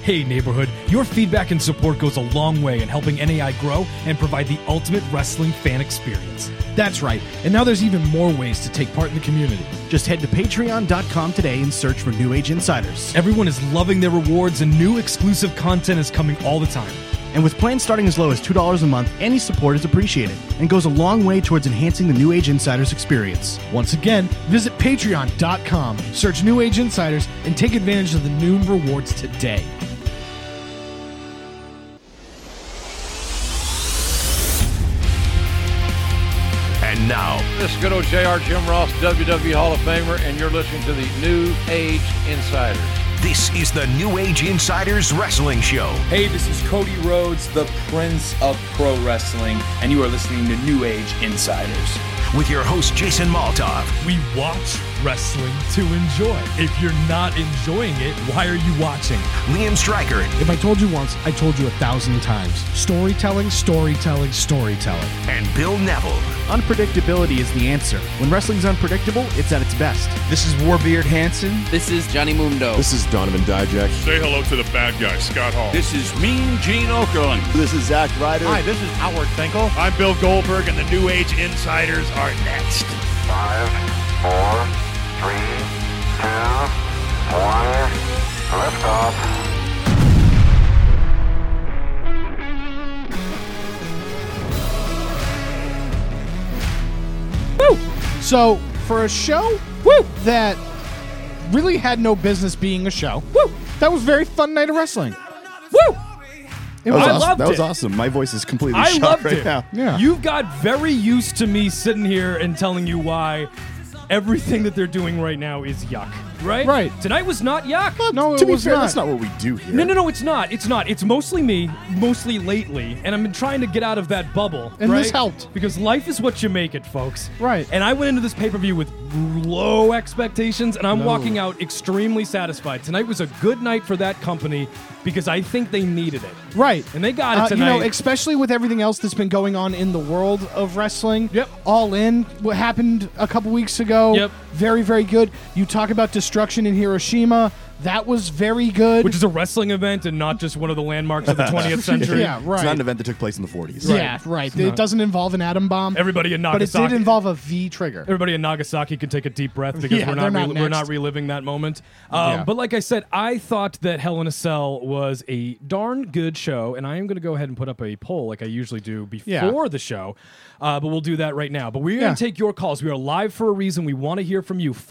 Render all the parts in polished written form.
Hey neighborhood, your feedback and support goes a long way in helping NAI grow and provide the ultimate wrestling fan experience. That's right, and now there's even more ways to take part in the community. Just head to patreon.com today and search for New Age Insiders. Everyone is loving their rewards and new exclusive content is coming all the time. And with plans starting as low as $2 a month, any support is appreciated and goes a long way towards enhancing the New Age Insiders experience. Once again, visit patreon.com, search New Age Insiders, and take advantage of the new rewards today. And now, this is good old JR Jim Ross, WWE Hall of Famer, and you're listening to the New Age Insiders. this is the New Age Insiders Wrestling Show. Hey, this is Cody Rhodes, the Prince of Pro Wrestling, and you are listening to New Age Insiders. With your host, Jason Maltov. We watch wrestling to enjoy. If you're not enjoying it, why are you watching? Liam Stryker. If I told you once, I told you 1,000 times. Storytelling, storytelling, storytelling. And Bill Neville. Unpredictability is the answer. When wrestling's unpredictable, it's at its best. This is Warbeard Hansen. This is Johnny Mundo. This is Donovan Dijak. Say hello to the bad guy, Scott Hall. This is Mean Gene Okerlund. This is Zack Ryder. Hi, this is Howard Finkel. I'm Bill Goldberg, and the New Age Insiders are next. 5, 4, 3, 2, 1, lift off. Woo! So, for a show that really had no business being a show, that was a very fun night of wrestling. Woo! That was awesome. My voice is completely shot right now. Yeah. You got very used to me sitting here and telling you why everything that they're doing right now is yuck. Right? Right. Tonight was not yuck. No, to it be was fair, not. that's not what we do here. No, it's not. It's not. It's mostly me, mostly lately, and I've been trying to get out of that bubble. And right? this helped. Because life is what you make it, folks. Right. And I went into this pay-per-view with low expectations, and I'm walking out extremely satisfied. Tonight was a good night for that company because I think they needed it. Right. And they got it tonight. Especially with everything else that's been going on in the world of wrestling. Yep. All In, what happened a couple weeks ago. Yep. Very, very good. You talk about destruction in Hiroshima. That was very good. Which is a wrestling event and not just one of the landmarks of the 20th century. Yeah, right. It's not an event that took place in the 40s. Yeah, right. It doesn't involve an atom bomb. Everybody in But it Nagasaki. did involve a V trigger. Everybody in Nagasaki can take a deep breath because Yeah, we're they're not not we're not next. reliving that moment. Yeah. But like I said, I thought that Hell in a Cell was a darn good show, and I am going to go ahead and put up a poll like I usually do before the show. But we'll do that right now. But we're going to take your calls. We are live for a reason. We want to hear from you.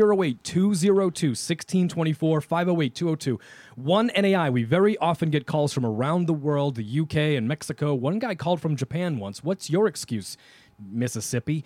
508-202-1624, 508-202-1NAI. We very often get calls from around the world, the UK and Mexico. One guy called from Japan once. What's your excuse? Mississippi.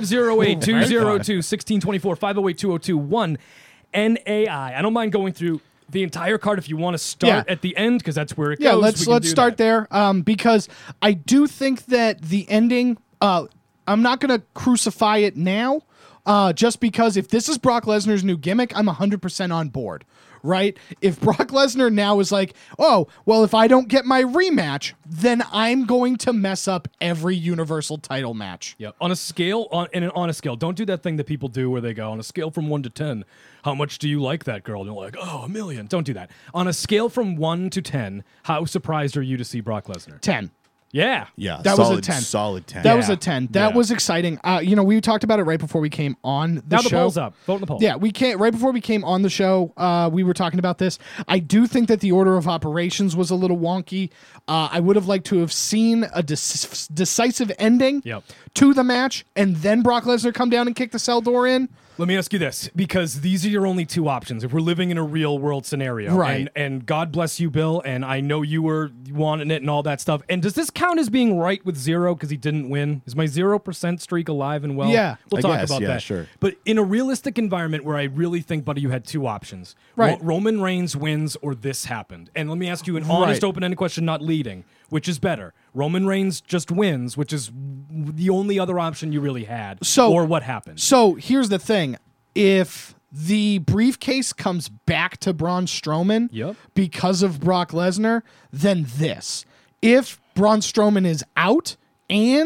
508-202-1624, 508-202-1NAI. I don't mind going through the entire card if you want to start at the end, because that's where it goes. Let's start there, because I do think that the ending, I'm not going to crucify it now, just because if this is Brock Lesnar's new gimmick, I'm 100% on board. Right? If Brock Lesnar now is like, oh, well, if I don't get my rematch, then I'm going to mess up every Universal title match. Yep. On a scale, on a scale, don't do that thing that people do where they go, on a scale from 1 to 10, how much do you like that girl? And you're like, oh, 1,000,000. Don't do that. On a scale from 1 to 10, how surprised are you to see Brock Lesnar? 10. Yeah. Yeah, that solid, was a 10. Solid 10. That was a 10. That was exciting. We talked about it right before we came on the now show. the poll's up. Vote in the poll. Yeah, right before we came on the show, we were talking about this. I do think that the order of operations was a little wonky. I would have liked to have seen a decisive ending to the match, and then Brock Lesnar come down and kick the cell door in. Let me ask you this, because these are your only two options. If we're living in a real world scenario, right? And God bless you, Bill, and I know you were wanting it and all that stuff. And does this count as being right with zero because he didn't win? Is my 0% streak alive and well? Yeah, we'll talk about that. Sure. But in a realistic environment where I really think, buddy, you had two options. Right. Roman Reigns wins or this happened. And let me ask you an honest, open-ended question, not leading. Which is better? Roman Reigns just wins, which is the only other option you really had. Or what happened? So here's the thing. If the briefcase comes back to Braun Strowman because of Brock Lesnar, then this. If Braun Strowman is out and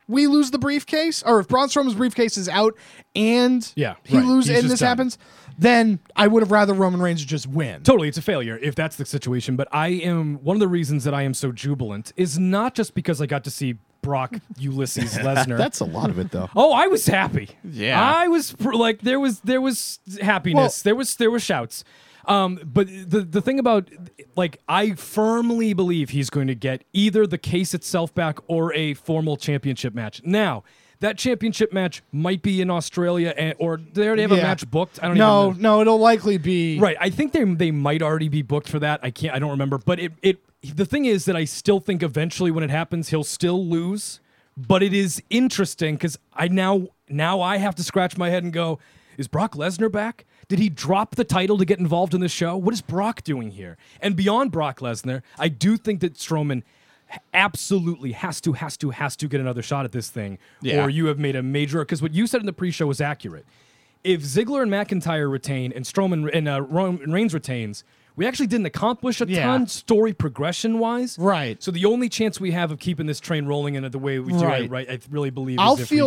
we lose the briefcase, or if Braun Strowman's briefcase is out and he loses and this happens, then I would have rather Roman Reigns just win. Totally, it's a failure if that's the situation. But one of the reasons that I am so jubilant is not just because I got to see Brock Ulysses Lesnar. That's a lot of it, though. Oh, I was happy. Yeah, I was like, there was happiness. Well, there was shouts. But the thing about, like, I firmly believe he's going to get either the case itself back or a formal championship match. Now, that championship match might be in Australia, or they already have a match booked. I don't even know. No, it'll likely be right. I think they might already be booked for that. I don't remember. But the thing is that I still think eventually when it happens, he'll still lose. But it is interesting because now I have to scratch my head and go, is Brock Lesnar back? Did he drop the title to get involved in the show? What is Brock doing here? And beyond Brock Lesnar, I do think that Strowman absolutely has to get another shot at this thing, or you have made a major, because what you said in the pre-show was accurate. If Ziggler and McIntyre retain and Strowman and Roman Reigns retains, we actually didn't accomplish a ton story progression-wise. Right. So the only chance we have of keeping this train rolling in the way we do it, right, I really believe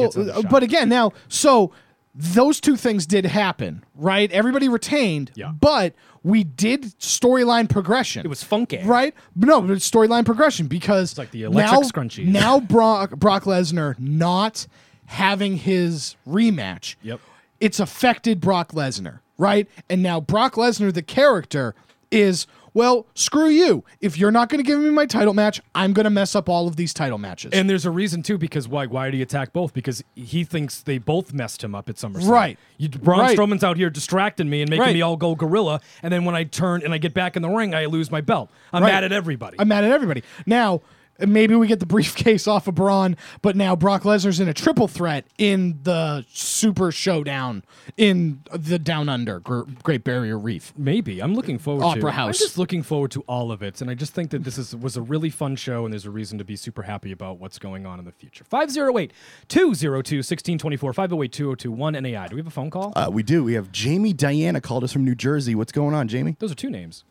but again, now, so those two things did happen, right? Everybody retained, but we did storyline progression. It was funky. Right? No, but it's storyline progression because it's like the electric scrunchies. Now Brock Lesnar not having his rematch, it's affected Brock Lesnar, right? And now Brock Lesnar, the character, is, well, screw you. If you're not going to give me my title match, I'm going to mess up all of these title matches. And there's a reason, too, because why did he attack both? Because he thinks they both messed him up at SummerSlam. Right. Braun Strowman's out here distracting me and making me all go gorilla, and then when I turn and I get back in the ring, I lose my belt. I'm mad at everybody. Now, maybe we get the briefcase off of Braun, but now Brock Lesnar's in a triple threat in the Super Showdown in the Down Under, Great Barrier Reef. Maybe. I'm looking forward to Opera House. I'm just looking forward to all of it, and I just think that this was a really fun show, and there's a reason to be super happy about what's going on in the future. 508-202-1624, 508-202-1NAI. Do we have a phone call? We do. We have Jamie Diana called us from New Jersey. What's going on, Jamie? Those are two names.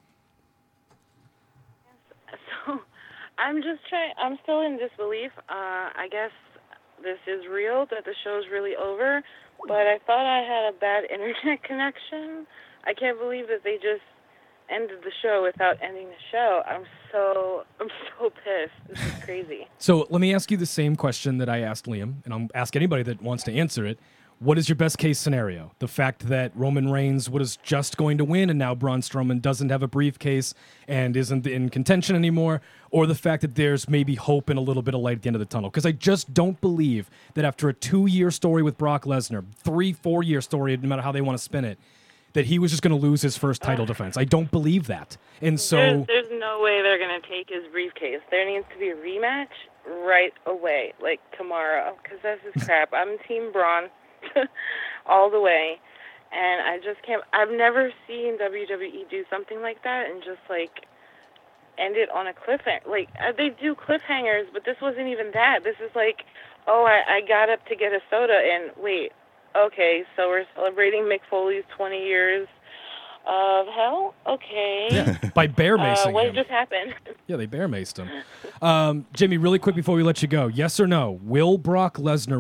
I'm still in disbelief. I guess this is real, that the show's really over, but I thought I had a bad internet connection. I can't believe that they just ended the show without ending the show. I'm so pissed. This is crazy. So let me ask you the same question that I asked Liam, and I'll ask anybody that wants to answer it. What is your best case scenario? The fact that Roman Reigns was just going to win and now Braun Strowman doesn't have a briefcase and isn't in contention anymore, or the fact that there's maybe hope and a little bit of light at the end of the tunnel? Because I just don't believe that after a 2-year story with Brock Lesnar, 3-4-year story, no matter how they want to spin it, that he was just going to lose his first title defense. I don't believe that. And so there's no way they're going to take his briefcase. There needs to be a rematch right away, like tomorrow, because this is crap. I'm Team Braun. All the way, and I just can't. I've never seen WWE do something like that and just like end it on a cliffhanger. Like they do cliffhangers, but this wasn't even that. This is like, I got up to get a soda, and wait, okay, so we're celebrating Mick Foley's 20 years of hell. Okay, by bear macing. What just happened? Yeah, they bear maced him. Jimmy, really quick before we let you go, yes or no? Will Braun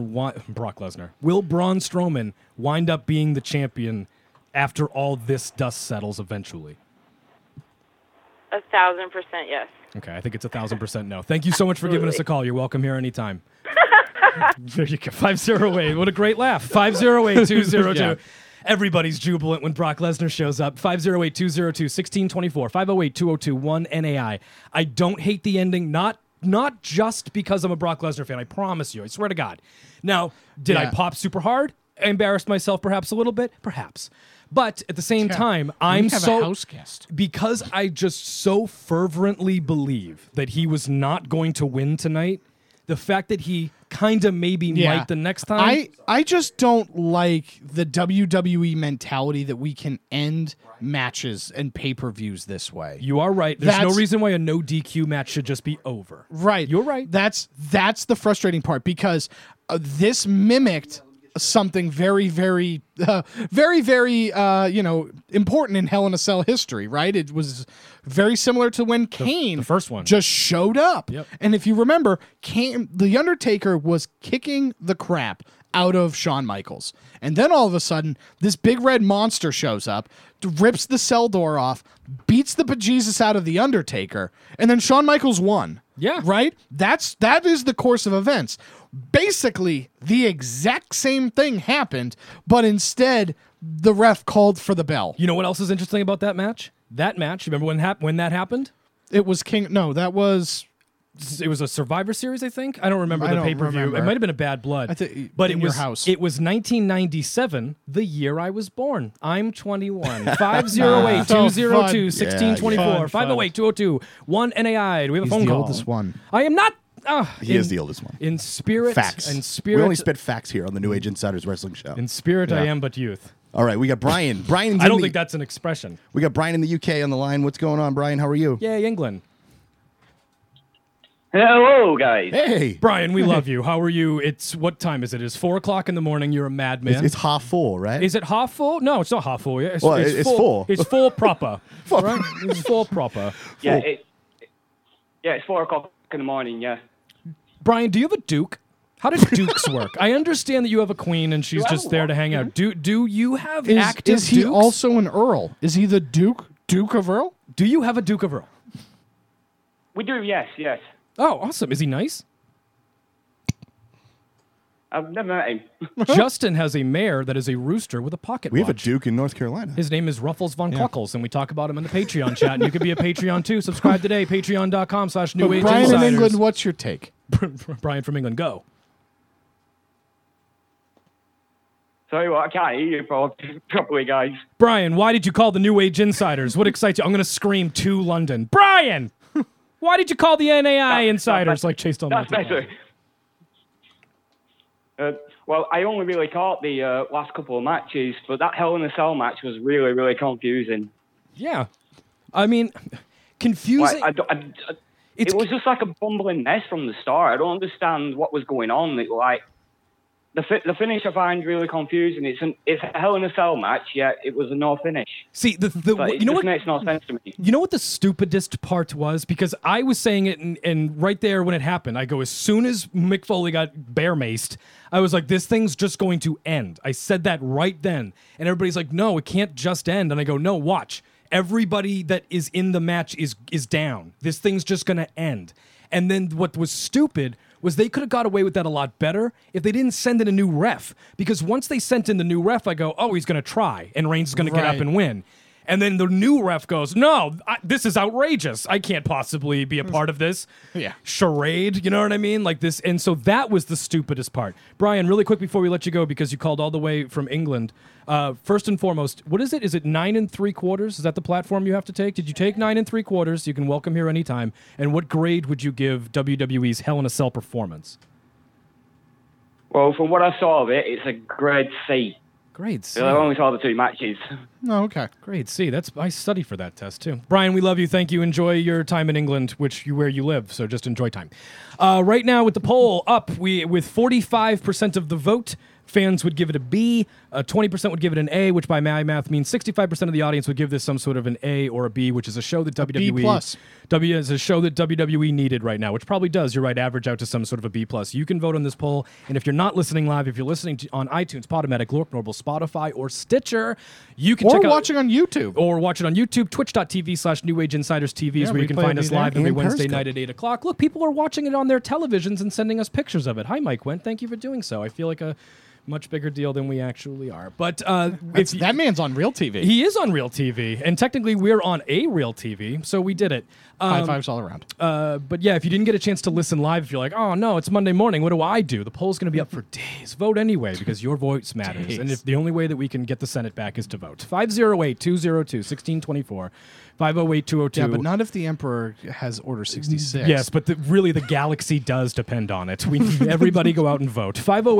Strowman wind up being the champion after all this dust settles eventually? 1,000% yes. Okay, I think it's 1,000% no. Thank you so much for giving us a call. You're welcome here anytime. There you go. 508. What a great laugh. 508-202. Everybody's jubilant when Brock Lesnar shows up. 508-202-1624, 508-202-1NAI. I don't hate the ending, not just because I'm a Brock Lesnar fan. I promise you. I swear to God. Now, did I pop super hard? I embarrassed myself perhaps a little bit? Perhaps. But at the same time, I'm so... a house guest. Because I just so fervently believe that he was not going to win tonight, the fact that he kind of maybe might the next time. I just don't like the WWE mentality that we can end matches and pay-per-views this way. You are right. There's no reason why a no DQ match should just be over. Right. You're right. That's the frustrating part because this mimicked something very, very, very, important in Hell in a Cell history, right? It was very similar to when Kane, the first one, just showed up. Yep. And if you remember, The Undertaker was kicking the crap out of Shawn Michaels. And then all of a sudden, this big red monster shows up, rips the cell door off, beats the bejesus out of The Undertaker, and then Shawn Michaels won. Yeah. Right? That is the course of events. Basically, the exact same thing happened, but instead, the ref called for the bell. You know what else is interesting about that match? Remember when that happened? It was that was... It was a Survivor Series, I think. I don't remember the pay-per-view. It might have been a Bad Blood. But it was 1997, the year I was born. I'm 21. 508-202-1624. 508-202-1NAI. Do we have a phone call? He's the oldest one. I am not... he is the oldest one. In spirit. Facts. In spirit. We only spit facts here on the New Age Insiders Wrestling Show. In spirit, I am but youth. All right, we got Brian. I don't think that's an expression. We got Brian in the UK on the line. What's going on, Brian? How are you? Yay, England. Hello, guys. Hey. Brian, we love you. How are you? What time is it? It's 4 o'clock in the morning. You're a madman. It's half full, right? Is it half full? No, it's not half full. It's full. It's full proper. Right? It's full proper. Yeah, it's 4 o'clock in the morning, yeah. Brian, do you have a Duke? How does Dukes work? I understand that you have a queen and she's just there to hang out. Do you have active Is he Dukes? also an Earl? Is he the Duke of Earl? Do you have a Duke of Earl? We do, yes. Oh, awesome. Is he nice? I've never met him. Justin has a mare that is a rooster with a pocket We watch. have a Duke in North Carolina. His name is Ruffles Von Kluckles, and we talk about him in the Patreon chat. And you could be a Patreon too. Subscribe today, patreon.com/New Age Brian Insiders. in England, what's your take? Brian from England, go. Sorry, I can't hear you properly, guys. Brian, why did you call the New Age Insiders? What excites you? I'm going to scream to London. Brian! Why did you call the NAI Insiders like Chase Del That's better. Well, I only really caught the last couple of matches, but that Hell in a Cell match was really, really confusing. Yeah. I mean, confusing. It was just like a bumbling mess from the start. I don't understand what was going on. The finish I find really confusing. It's a Hell in a Cell match, yet it was a no finish. See, you know what makes no sense to me. You know what the stupidest part was? Because I was saying it, and right there when it happened, I go, as soon as Mick Foley got bear maced, I was like, this thing's just going to end. I said that right then, and everybody's like, no, it can't just end. And I go, no, watch. Everybody that is in the match is down. This thing's just going to end. And then what was stupid was they could have got away with that a lot better if they didn't send in a new ref. Because once they sent in the new ref, I go, oh, he's going to try, and Reigns is going to get up and win. And then the new ref goes, no, this is outrageous. I can't possibly be a part of this charade. You know what I mean? Like this. And so that was the stupidest part. Brian, really quick before we let you go, because you called all the way from England. First and foremost, what is it? Is it 9 3/4? Is that the platform you have to take? Did you take 9 3/4? You can welcome here anytime. And what grade would you give WWE's Hell in a Cell performance? Well, from what I saw of it, it's a grade C. Grade C. I only saw the 2 matches. Oh, okay. Grade C. I study for that test too. Brian, we love you. Thank you. Enjoy your time in England, where you live. So just enjoy time. Right now with the poll up, with 45% of the vote, fans would give it a B. 20% would give it an A, which by my math means 65% of the audience would give this some sort of an A or a B, which is a show that is a show that WWE needed right now, which probably does. You're right, average out to some sort of a B+. You can vote on this poll, and if you're not listening live, if you're listening on iTunes, Podomatic, Lork, Normal, Spotify, or Stitcher, you can check out. Or watching on YouTube. Or watch it on YouTube. Twitch.tv/New Age Insiders TV is where you can find us live every Wednesday night at 8 o'clock. Look, people are watching it on their televisions and sending us pictures of it. Hi, Mike Wendt. Thank you for doing so. I feel like a much bigger deal than we actually are. But that man's on real TV. He is on real TV, and technically we're on a real TV, so we did it. High fives all around. But yeah, if you didn't get a chance to listen live, if you're like, oh no, it's Monday morning, what do? The poll's going to be up for days. Vote anyway, because your voice matters. And if the only way that we can get the Senate back is to vote. 508-202-1624. 508-202. Yeah, but not if the Emperor has Order 66. Yes, but really the galaxy does depend on it. We need everybody go out and vote.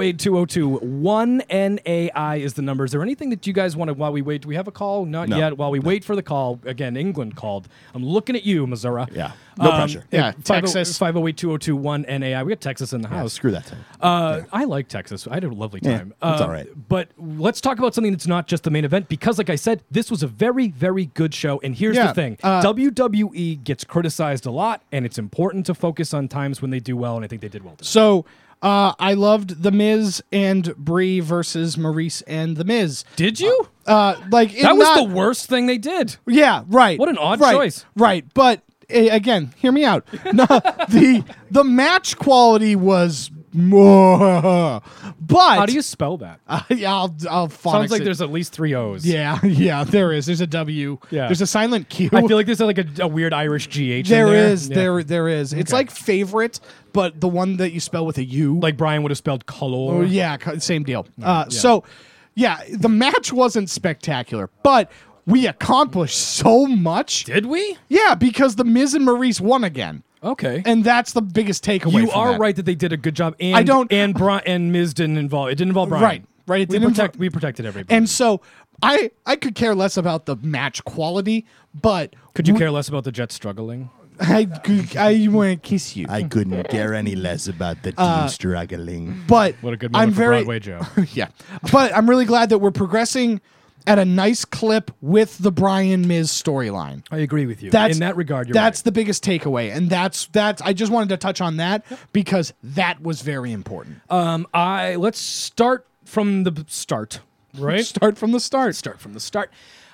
508-202-1NAI is the number. Is there anything that you guys want to, while we wait? Do we have a call? Not yet. While we wait for the call, again, England called. I'm looking at you, Missouri. Yeah. No pressure. Yeah, Texas. 508-202-1NAI. We got Texas in the house. Screw that time. I like Texas. I had a lovely time. It's all right. But let's talk about something that's not just the main event, because, like I said, this was a very, very good show. And here's the thing. WWE gets criticized a lot, and it's important to focus on times when they do well, and I think they did well today. So I loved The Miz and Brie versus Maurice and The Miz. Did you? That was the worst thing they did. Yeah, right. What an odd choice. Right, but again, hear me out. No, the match quality was more, but how do you spell that? I'll phonics Sounds like it. there's at least 3 O's. Yeah, there is. There's a W. Yeah. There's a silent Q. I feel like there's like a weird Irish GH There in there. is. Yeah. There is. It's like favorite, but the one that you spell with a U. Like Brian would have spelled color. Oh, yeah, same deal. So, yeah, the match wasn't spectacular, but we accomplished so much. Did we? Yeah, because the Miz and Maurice won again. Okay, and that's the biggest takeaway. You from are that. right that they did a good job. And and Miz didn't involve. It didn't involve Brian. Right. It We protected everybody. And so I could care less about the match quality, but could you care less about the Jets struggling? I want to kiss you. I couldn't care any less about the team struggling. But what a good moment for Broadway Joe. Yeah, but I'm really glad that we're progressing at a nice clip with the Brian Miz storyline. I agree with you. In that regard, that's the biggest takeaway, and that's I just wanted to touch on that because that was very important. Let's start from the start. Right? Start from the start. Start from the start.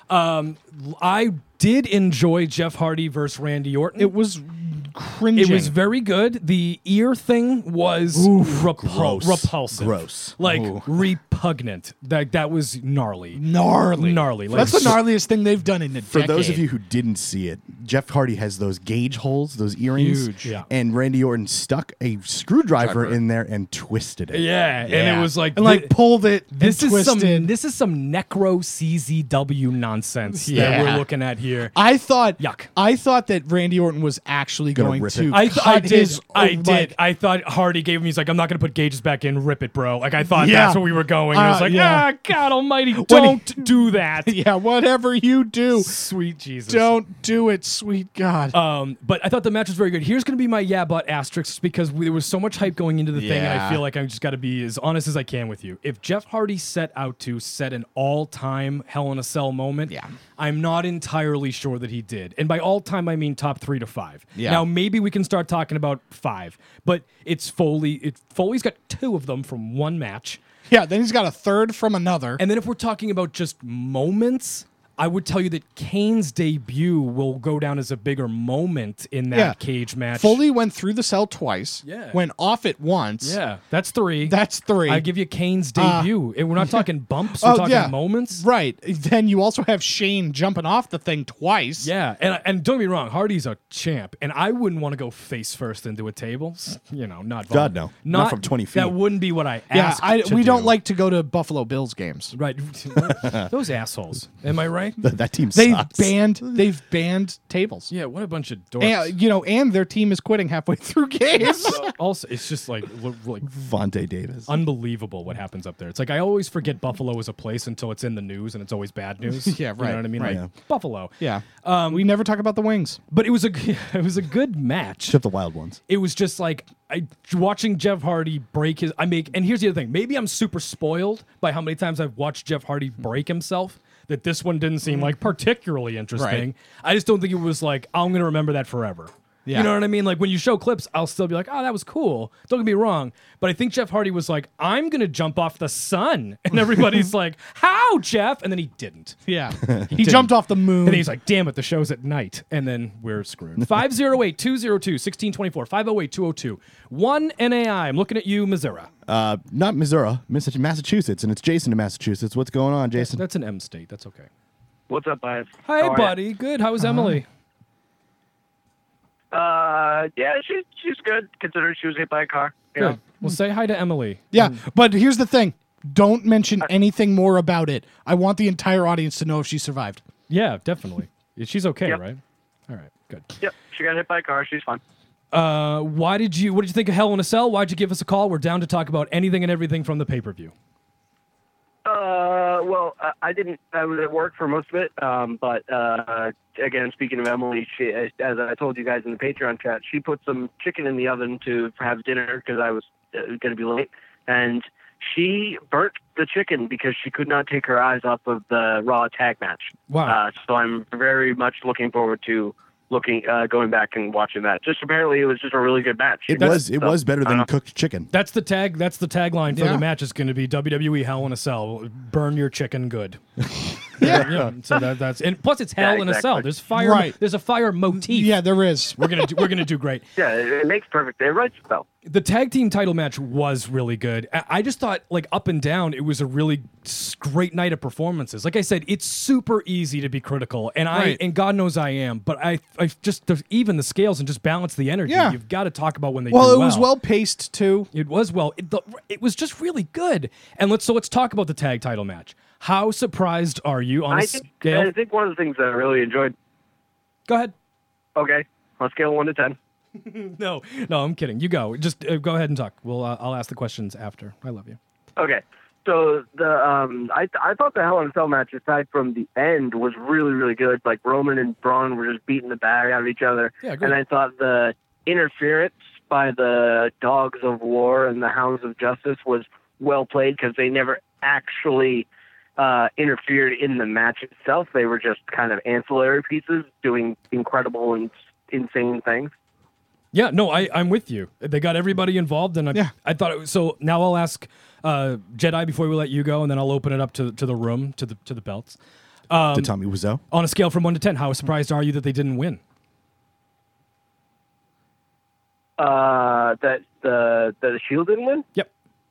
I did enjoy Jeff Hardy versus Randy Orton. It was cringing. It was very good. The ear thing was repulsive. Gross. Like repugnant. That was gnarly. Gnarly. Like, that's the gnarliest thing they've done in a decade. For those of you who didn't see it, Jeff Hardy has those gauge holes, those earrings. Huge. Yeah. And Randy Orton stuck a screwdriver in there and twisted it. Yeah. And it was like... And like pulled it This and is twisted. some necro CZW nonsense that we're looking at here. I thought Yuck. I thought that Randy Orton was actually going rip to I cut his... did. I thought Hardy gave him, he's like, I'm not going to put gauges back in, rip it, bro. Like, I thought that's where we were going. I was like, God almighty, don't do that. Yeah, whatever you do. Sweet Jesus. Don't do it, sweet God. But I thought the match was very good. Here's going to be my but asterisk, because there was so much hype going into the thing, and I feel like I just got to be as honest as I can with you. If Jeff Hardy set out to set an all-time Hell in a Cell moment, I'm not entirely sure that he did. And by all-time, I mean top 3 to 5. Yeah. Now, maybe we can start talking about 5, but it's Foley. Foley's got 2 of them from one match. Yeah, then he's got a third from another. And then if we're talking about just moments, I would tell you that Kane's debut will go down as a bigger moment in that cage match. Foley went through the cell twice. Yeah. Went off it once. Yeah, that's 3. That's 3. I give you Kane's debut. And we're not talking bumps. We're talking moments. Right. Then you also have Shane jumping off the thing twice. Yeah, and don't get me wrong, Hardy's a champ, and I wouldn't want to go face first into a table. You know, not God, no. Not from 20 feet. That wouldn't be what I asked. We don't like to go to Buffalo Bills games. Right. Those assholes. Am I right? That team sucks. They've banned tables. Yeah, what a bunch of dorks. And their team is quitting halfway through games. Also, it's just like Vontae Davis. Unbelievable what happens up there. It's like I always forget Buffalo is a place until it's in the news, and it's always bad news. Yeah, right. You know what I mean? Right. Like, Buffalo. Yeah. We never talk about the Wings. But it was a good match. Except the wild ones. It was just like watching Jeff Hardy break his. And here's the other thing. Maybe I'm super spoiled by how many times I've watched Jeff Hardy break himself, that this one didn't seem like particularly interesting. Right. I just don't think it was like, I'm going to remember that forever. Yeah. You know what I mean? Like when you show clips, I'll still be like, oh, that was cool. Don't get me wrong. But I think Jeff Hardy was like, I'm going to jump off the sun. And everybody's like, how, Jeff? And then he didn't. Yeah. He jumped off the moon. And he's like, damn it, the show's at night. And then we're screwed. 508-202-1624. 508-202-1NAI. I'm looking at you, Missouri. Not Missouri, Massachusetts. And it's Jason in Massachusetts. What's going on, Jason? That's an M state. That's okay. What's up, guys? Hi, buddy. Good. How was Emily? Yeah, she's good, considering she was hit by a car. Good. Well, say hi to Emily. Yeah, but here's the thing. Don't mention anything more about it. I want the entire audience to know if she survived. Yeah, definitely. She's okay, Yep. right? All right, good. Yep, she got hit by a car. She's fine. What did you think of Hell in a Cell? Why'd you give us a call? We're down to talk about anything and everything from the pay-per-view. Well, I was at work for most of it. But again, speaking of Emily, she, as I told you guys in the Patreon chat, she put some chicken in the oven to have dinner because I was going to be late, and she burnt the chicken because she could not take her eyes off of the Raw tag match. Wow. So I'm very much looking forward to going back and watching that. Just apparently it was just a really good match. It was better than cooked chicken. That's the tagline for the match is going to be WWE Hell in a Cell. Burn your chicken good. Yeah. So that's and plus it's Hell in a Cell. There's fire. Right. There's a fire motif. Yeah, there is. We're gonna do great. Yeah, it makes perfect. It writes itself. The tag team title match was really good. I just thought, like, up and down, it was a really great night of performances. Like I said, it's super easy to be critical, and and God knows I am. But I just even the scales and just balance the energy. Yeah. You've got to talk about when they. Well, do it was well paced too. It was it was just really good. And let's talk about the tag title match. How surprised are you on a scale? I think one of the things that I really enjoyed. Go ahead. Okay, on a scale of 1 to 10. No, I'm kidding. You go. Just go ahead and talk. I'll ask the questions after. I love you. Okay, so I thought the Hell in a Cell match, aside from the end, was really, really good. Like Roman and Braun were just beating the bag out of each other. Yeah, and I thought the interference by the Dogs of War and the Hounds of Justice was well played because they never actually interfered in the match itself. They were just kind of ancillary pieces doing incredible and insane things. Yeah, no, I'm with you. They got everybody involved, and I thought it was, so. Now I'll ask Jedi before we let you go, and then I'll open it up to the room, to the belts. To Tommy Wiseau. On a scale from 1 to 10, how surprised are you that they didn't win? That the Shield didn't win? Yep.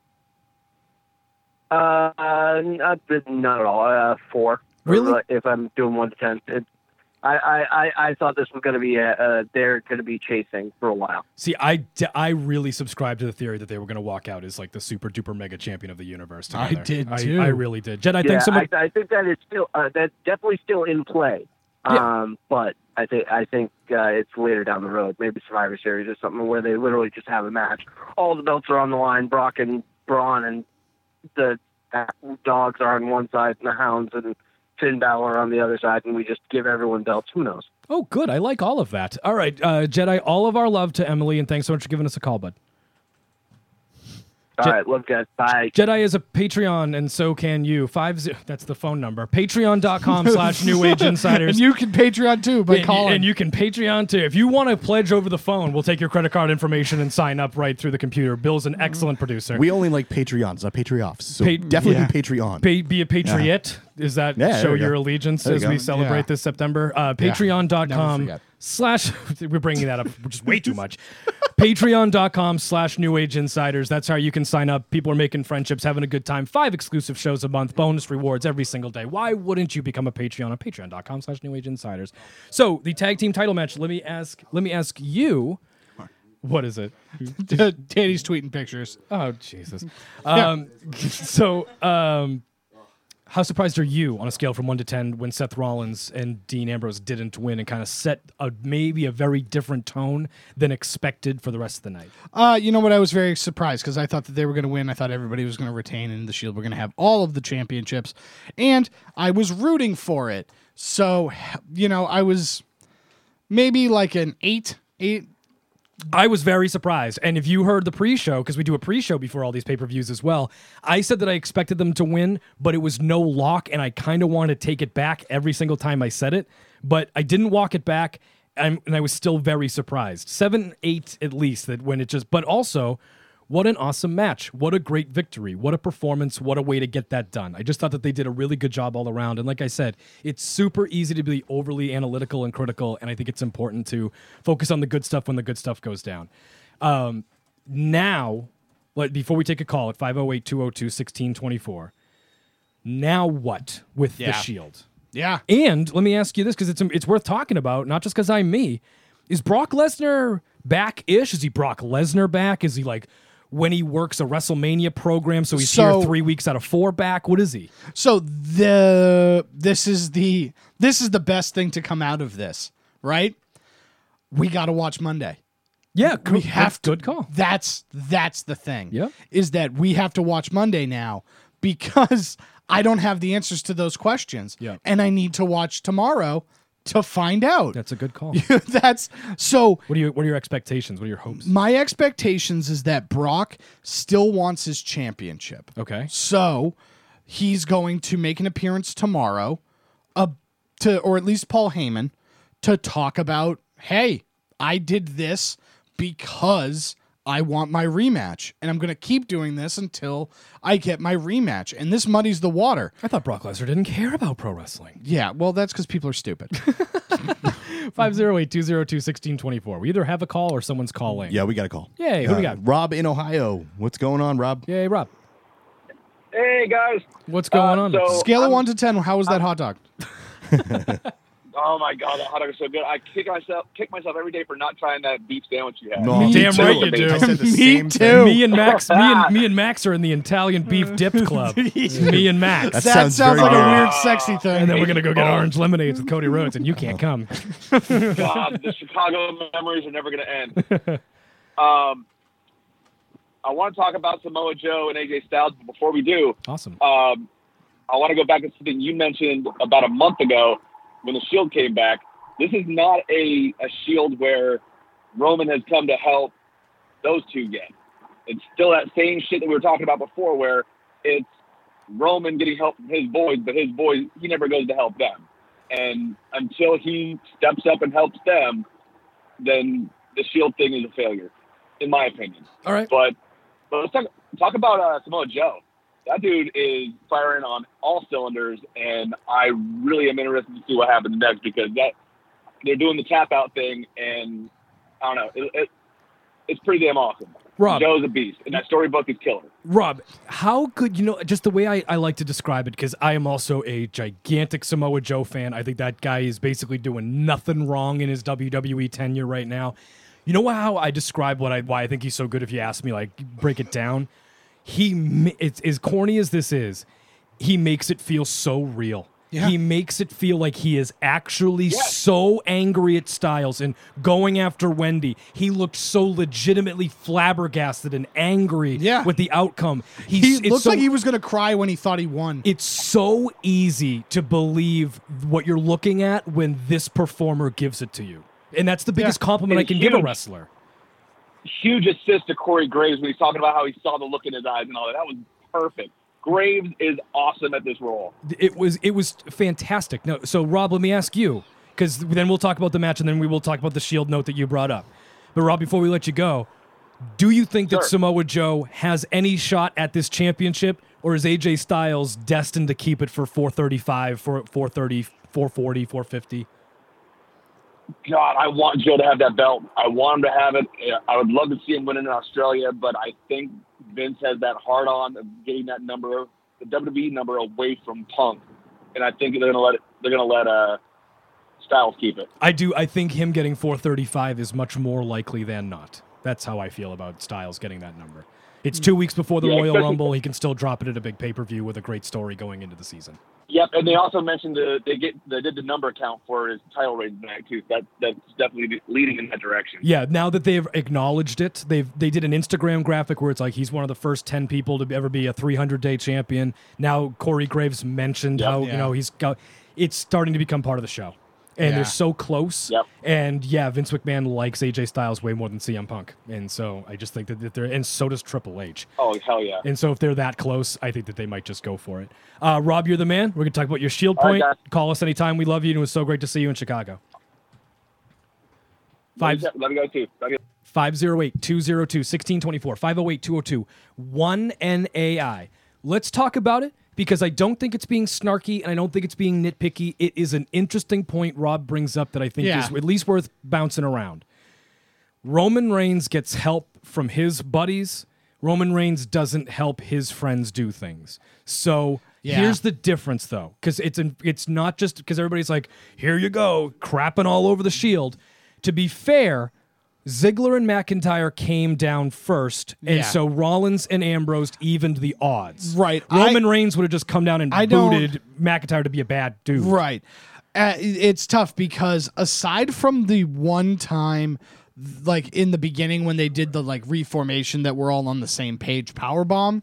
Not at all. 4. Really? If I'm doing 1 to 10, I thought this was going to be they're going to be chasing for a while. See, I really subscribed to the theory that they were going to walk out as like the super duper mega champion of the universe together. I did too. I really did. Jedi, thanks so much. I think that is still that's definitely still in play. Yeah. But I think it's later down the road, maybe Survivor Series or something where they literally just have a match. All the belts are on the line. Brock and Braun and the Dogs are on one side, and the Hounds and Finn Balor on the other side, and we just give everyone belts. Who knows? Oh, good. I like all of that. All right, Jedi, all of our love to Emily, and thanks so much for giving us a call, bud. All right, love guys. Bye. Jedi is a Patreon, and so can you. That's the phone number. Patreon.com/New Age Insiders. And you can Patreon too by calling. And you can Patreon too. If you want to pledge over the phone, we'll take your credit card information and sign up right through the computer. Bill's an excellent producer. We only like Patreons, not Patreon-offs. So definitely be Patreon. Be a Patriot. Yeah. Is that show your allegiance as we celebrate this September? Patreon.com/ we're bringing that up just way too much. Patreon.com/New Age Insiders. That's how you can sign up. People are making friendships, having a good time. 5 exclusive shows a month, bonus rewards every single day. Why wouldn't you become a Patreon on Patreon.com/New Age Insiders? So the tag team title match. Let me ask you. What is it? Danny's tweeting pictures. Oh Jesus. How surprised are you on a scale from 1 to 10 when Seth Rollins and Dean Ambrose didn't win and kind of set maybe a very different tone than expected for the rest of the night? You know what? I was very surprised because I thought that they were going to win. I thought everybody was going to retain, and the Shield were going to have all of the championships, and I was rooting for it. So, I was maybe like an 8. I was very surprised. And if you heard the pre-show, because we do a pre-show before all these pay-per-views as well, I said that I expected them to win, but it was no lock, and I kind of wanted to take it back every single time I said it. But I didn't walk it back, and I was still very surprised. 7-8 at least, that when it just... But also, what an awesome match. What a great victory. What a performance. What a way to get that done. I just thought that they did a really good job all around. And like I said, it's super easy to be overly analytical and critical, and I think it's important to focus on the good stuff when the good stuff goes down. Now, before we take a call at 508-202-1624, now what with the Shield? Yeah. And let me ask you this, because it's worth talking about, not just because I'm me. Is Brock Lesnar back-ish? Is he Brock Lesnar back? Is he like... when he works a WrestleMania program, so he's here 3 weeks out of 4 back? What is he? So this is the best thing to come out of this, right? We got to watch Monday. Yeah, we have to. Good call. That's the thing. Yep. Is that we have to watch Monday now because I don't have the answers to those questions. Yep. And I need to watch tomorrow to find out. That's a good call. That's so. What are your expectations? What are your hopes? My expectations is that Brock still wants his championship. Okay. So he's going to make an appearance tomorrow, or at least Paul Heyman, to talk about, hey, I did this because I want my rematch, and I'm going to keep doing this until I get my rematch. And this muddies the water. I thought Brock Lesnar didn't care about pro wrestling. Yeah, well, that's because people are stupid. 508-202-1624. We either have a call or someone's calling. Yeah, we got a call. Yay, who we got? Rob in Ohio. What's going on, Rob? Yay, Rob. Hey, guys. What's going on? Scale of 1 to 10, how was that hot dog? Oh my God, that hot dog is so good. I kick myself every day for not trying that beef sandwich you had. No, Me damn right you do. I said the Me same too. thing. Me and Max are in the Italian beef dipped club. Me and Max. That sounds very like good. a weird, sexy thing. And then we're gonna go get orange lemonades with Cody Rhodes, and you can't come. God, the Chicago memories are never going to end. I want to talk about Samoa Joe and AJ Styles, but before we do, Awesome. I want to go back to something you mentioned about a month ago when the Shield came back. This is not a Shield where Roman has come to help those two get. It's still that same shit that we were talking about before, where it's Roman getting help from his boys, but his boys, he never goes to help them. And until he steps up and helps them, then the Shield thing is a failure, in my opinion. All right. But let's talk about Samoa Joe. That dude is firing on all cylinders, and I really am interested to see what happens next because they're doing the tap out thing, and I don't know, it's pretty damn awesome. Rob, Joe's a beast, and that storybook is killer. Rob, how could just the way I like to describe it, because I am also a gigantic Samoa Joe fan. I think that guy is basically doing nothing wrong in his WWE tenure right now. You know how I describe why I think he's so good? If you ask me, like, break it down. It's as corny as this is, he makes it feel so real. Yeah. He makes it feel like he is actually so angry at Styles and going after Wendy. He looked so legitimately flabbergasted and angry with the outcome. He looks like he was going to cry when he thought he won. It's so easy to believe what you're looking at when this performer gives it to you. And that's the biggest compliment I can give a wrestler. Huge assist to Corey Graves when he's talking about how he saw the look in his eyes and all that. That was perfect. Graves is awesome at this role. It was fantastic. No, so Rob, let me ask you, because then we'll talk about the match and then we will talk about the Shield note that you brought up. But Rob, before we let you go, do you think that Samoa Joe has any shot at this championship, or is AJ Styles destined to keep it for 435, 430, 440, 450? God, I want Joe to have that belt. I want him to have it. I would love to see him win in Australia, but I think Vince has that hard on of getting that number, the WWE number, away from Punk, and I think they're going to let Styles keep it. I do. I think him getting 435 is much more likely than not. That's how I feel about Styles getting that number. It's 2 weeks before the Royal Rumble. He can still drop it at a big pay-per-view with a great story going into the season. Yep, and they also mentioned they did the number count for his title reign tonight too. That's definitely leading in that direction. Yeah, now that they've acknowledged it, they did an Instagram graphic where it's like he's one of the first 10 people to ever be a 300-day champion. Now Corey Graves mentioned he's got. It's starting to become part of the show. And they're so close. Yep. And Vince McMahon likes AJ Styles way more than CM Punk. And so I just think that they're, and so does Triple H. Oh, hell yeah. And so if they're that close, I think that they might just go for it. Rob, you're the man. We're going to talk about your Shield point. Right, call us anytime. We love you. And it was so great to see you in Chicago. Love you guys too. 508-202-1624. 508-202-1NAI. Let's talk about it. Because I don't think it's being snarky and I don't think it's being nitpicky. It is an interesting point Rob brings up that I think is at least worth bouncing around. Roman Reigns gets help from his buddies. Roman Reigns doesn't help his friends do things. So here's the difference, though. Because it's not just because everybody's like, here you go, crapping all over the Shield. To be fair, Ziggler and McIntyre came down first, and so Rollins and Ambrose evened the odds. Right. Roman Reigns would have just come down and booted McIntyre to be a bad dude. Right. It's tough because aside from the one time, like in the beginning when they did the like reformation that we're all on the same page powerbomb,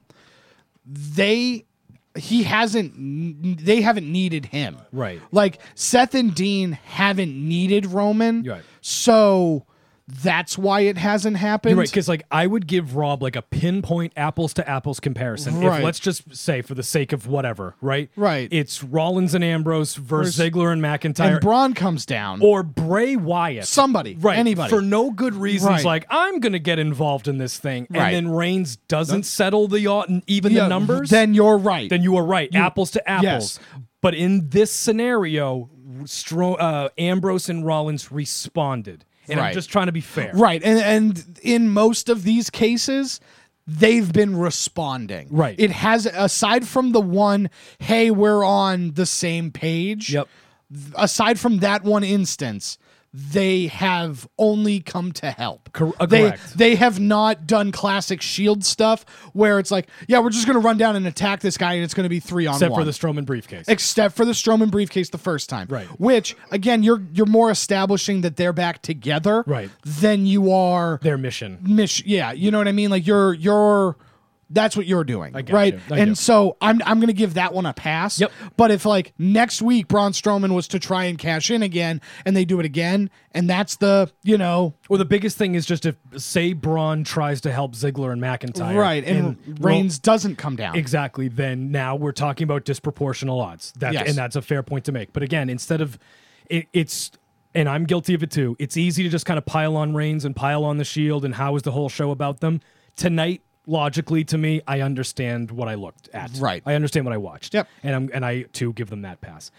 they haven't needed him. Right. Like Seth and Dean haven't needed Roman. Right. So that's why it hasn't happened. You're right, because like I would give Rob like a pinpoint apples to apples comparison. Right. If let's just say for the sake of whatever, right? Right. It's Rollins and Ambrose versus Ziggler and McIntyre. And Braun comes down. Or Bray Wyatt. Somebody. Right. Anybody. For no good reasons, Right. like I'm gonna get involved in this thing. And Right. then Reigns doesn't settle the the numbers. Then you're right. Then you are right. Apples to apples. Yes. But in this scenario, Ambrose and Rollins responded. And I'm Right. just trying to be fair. Right. And in most of these cases, they've been responding. Right. It has, aside from the one, hey, we're on the same page. Yep. Aside from that one instance, they have only come to help. Correct. They have not done classic Shield stuff where it's like, yeah, we're just going to run down and attack this guy and it's going to be 3-on-1. Except for the Strowman briefcase. Except for the Strowman briefcase the first time. Right. Which, again, you're more establishing that they're back together than you are their mission. Yeah, you know what I mean? Like you're that's what you're doing, I got right? you. I And do. so I'm going to give that one a pass. Yep. But if like next week Braun Strowman was to try and cash in again and they do it again and that's the, Or the biggest thing is just if, say, Braun tries to help Ziggler and McIntyre. right, and Reigns doesn't come down. Exactly. Then now we're talking about disproportional odds. Yes. And that's a fair point to make. But again, instead of it's, and I'm guilty of it too, it's easy to just kind of pile on Reigns and pile on the Shield and how is the whole show about them. Tonight, logically to me, I understand what I looked at. Right. I understand what I watched. Yep. And I too give them that pass.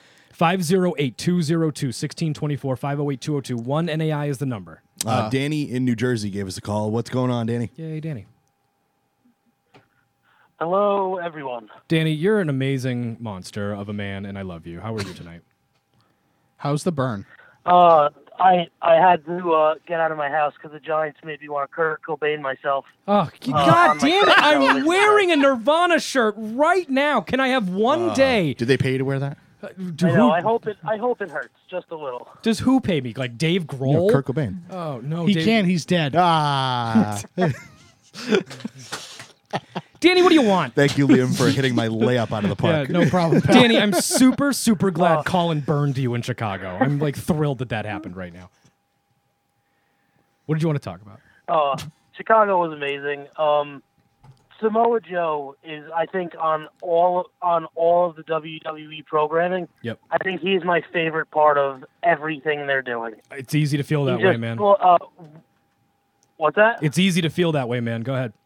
508-202-1624, 508-202. 1 NAI is the number. Danny in New Jersey gave us a call. What's going on, Danny? Yay, Danny. Hello, everyone. Danny, you're an amazing monster of a man, and I love you. How are you tonight? How's the burn? I had to get out of my house because the Giants made me want to Kurt Cobain myself. Oh, God damn it. I'm wearing a Nirvana shirt right now. Can I have one day? Did they pay you to wear that? I know. I hope it hurts just a little. Does who pay me? Like Dave Grohl? No, Kurt Cobain. Oh, no. He can't. He's dead. Danny, what do you want? Thank you, Liam, for hitting my layup out of the park. Yeah, no problem. Danny, I'm super, super glad Colin burned you in Chicago. I'm like thrilled that happened right now. What did you want to talk about? Chicago was amazing. Samoa Joe is, I think, on all of the WWE programming. Yep. I think he's my favorite part of everything they're doing. It's easy to feel that way, man. What's that? It's easy to feel that way, man. Go ahead.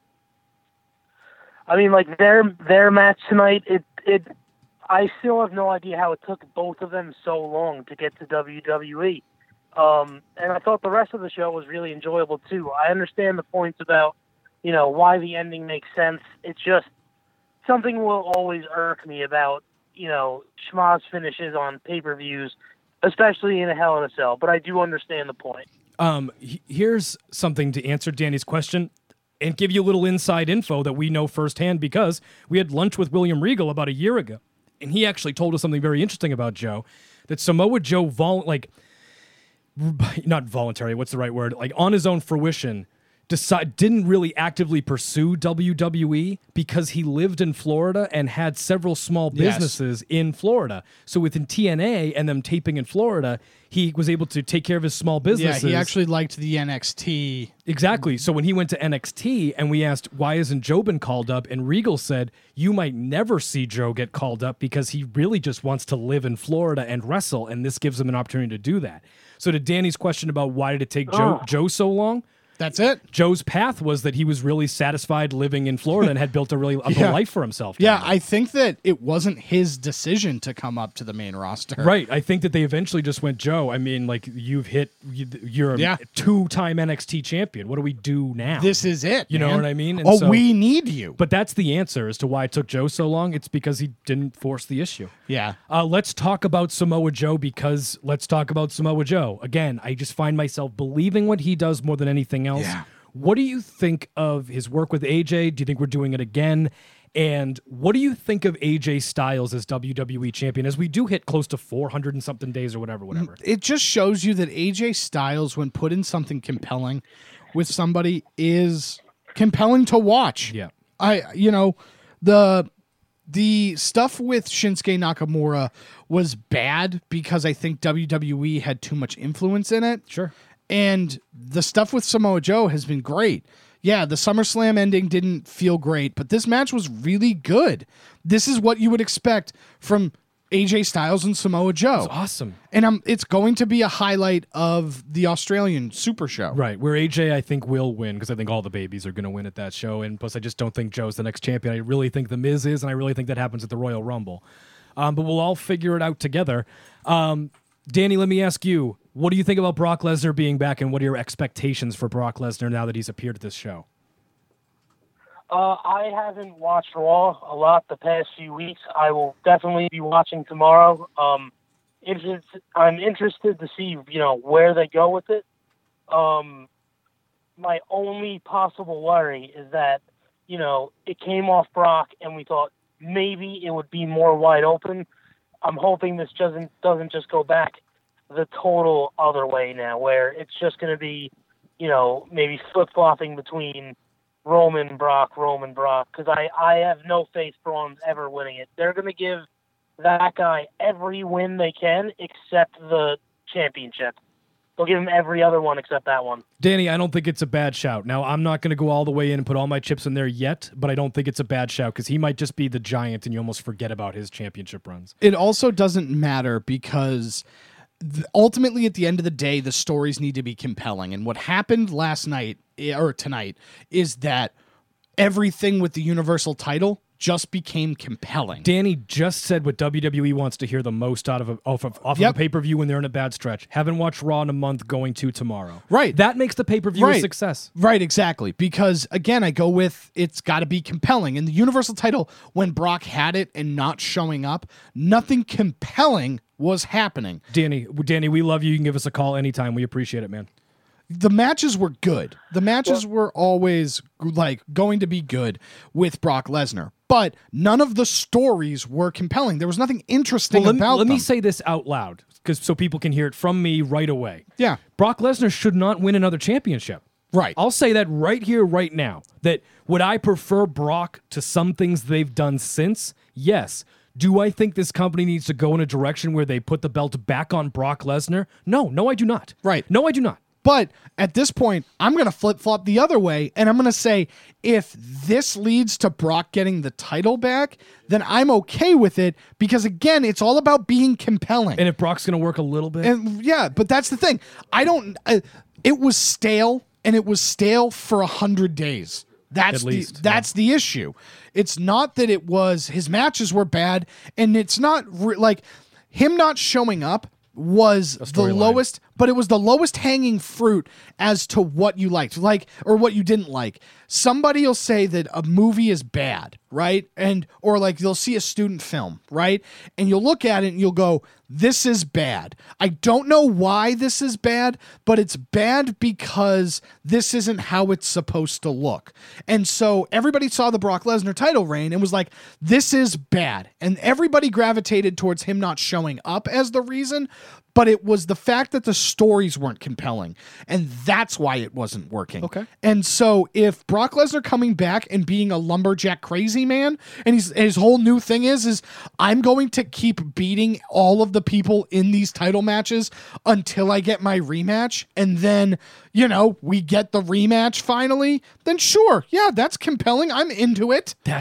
I mean, like their match tonight, I still have no idea how it took both of them so long to get to WWE. And I thought the rest of the show was really enjoyable too. I understand the points about, why the ending makes sense. It's just something will always irk me about, schmoz finishes on pay-per-views, especially in a Hell in a Cell. But I do understand the point. Here's something to answer Danny's question and give you a little inside info that we know firsthand because we had lunch with William Regal about a year ago, and he actually told us something very interesting about Joe, that Samoa Joe, not voluntary, what's the right word? Like on his own fruition, didn't really actively pursue WWE because he lived in Florida and had several small businesses in Florida. So within TNA and them taping in Florida, he was able to take care of his small businesses. Yeah, he actually liked the NXT. Exactly. So when he went to NXT and we asked, why isn't Joe been called up? And Regal said, you might never see Joe get called up because he really just wants to live in Florida and wrestle, and this gives him an opportunity to do that. So to Danny's question about why did it take Joe so long, That's it. Joe's path was that he was really satisfied living in Florida and had built a really life for himself. Yeah, I think that it wasn't his decision to come up to the main roster. Right. I think that they eventually just went, Joe, I mean, like, you're a two-time NXT champion. What do we do now? This is it. You know what I mean? And we need you. But that's the answer as to why it took Joe so long. It's because he didn't force the issue. Yeah. Let's talk about Samoa Joe, because let's talk about Samoa Joe. Again, I just find myself believing what he does more than anything else. Yeah. What do you think of his work with AJ? Do you think we're doing it again? And what do you think of AJ Styles as WWE champion, as we do hit close to 400 and something days or whatever? It just shows you that AJ Styles, when put in something compelling with somebody, is compelling to watch. Yeah. The stuff with Shinsuke Nakamura was bad because I think WWE had too much influence in it. Sure. And the stuff with Samoa Joe has been great. Yeah, the SummerSlam ending didn't feel great, but this match was really good. This is what you would expect from AJ Styles and Samoa Joe. It's awesome. And it's going to be a highlight of the Australian Super Show. Right, where AJ, I think, will win, because I think all the babies are going to win at that show. And plus, I just don't think Joe's the next champion. I really think The Miz is, and I really think that happens at the Royal Rumble. But we'll all figure it out together. Danny, let me ask you, what do you think about Brock Lesnar being back, and what are your expectations for Brock Lesnar now that he's appeared at this show? I haven't watched Raw a lot the past few weeks. I will definitely be watching tomorrow. I'm interested to see, where they go with it. My only possible worry is that, it came off Brock and we thought maybe it would be more wide open. I'm hoping this doesn't just go back the total other way now, where it's just going to be, maybe flip-flopping between Roman, Brock, because I have no faith Braun's ever winning it. They're going to give that guy every win they can except the championship. They'll give him every other one except that one. Danny, I don't think it's a bad shout. Now, I'm not going to go all the way in and put all my chips in there yet, but I don't think it's a bad shout, because he might just be the giant and you almost forget about his championship runs. It also doesn't matter because ultimately, at the end of the day, the stories need to be compelling. And what happened last night, or tonight, is that everything with the Universal title just became compelling. Danny just said what WWE wants to hear the most out of off of a pay-per-view when they're in a bad stretch. Haven't watched Raw in a month, going to tomorrow. Right. That makes the pay-per-view a success. Right, exactly. Because, again, I go with it's got to be compelling. And the Universal title, when Brock had it and not showing up, nothing compelling was happening. Danny, we love you. You can give us a call anytime. We appreciate it, man. The matches were good. The matches were always going to be good with Brock Lesnar, but none of the stories were compelling. There was nothing interesting about them. Let me say this out loud, so people can hear it from me right away. Yeah. Brock Lesnar should not win another championship. Right. I'll say that right here, right now, that would I prefer Brock to some things they've done since? Yes. Do I think this company needs to go in a direction where they put the belt back on Brock Lesnar? No, I do not. Right. No, I do not. But at this point, I'm going to flip-flop the other way, and I'm going to say if this leads to Brock getting the title back, then I'm okay with it, because, again, it's all about being compelling. And if Brock's going to work a little bit? And yeah, but that's the thing. It was stale, and it was stale for 100 days. That's the issue. It's not that it was his matches were bad, and it's not him not showing up was the lowest, but it was the lowest hanging fruit as to what you liked, or what you didn't like. Somebody will say that a movie is bad, right? Or you'll see a student film, right? And you'll look at it and you'll go, this is bad. I don't know why this is bad, but it's bad because this isn't how it's supposed to look. And so everybody saw the Brock Lesnar title reign and was like, this is bad. And everybody gravitated towards him not showing up as the reason, but it was the fact that the stories weren't compelling. And that's why it wasn't working. Okay. And so if Brock Lesnar coming back and being a lumberjack crazy man, and his whole new thing is I'm going to keep beating all of the people in these title matches until I get my rematch, and then, we get the rematch finally, then sure, yeah, that's compelling. I'm into it. That's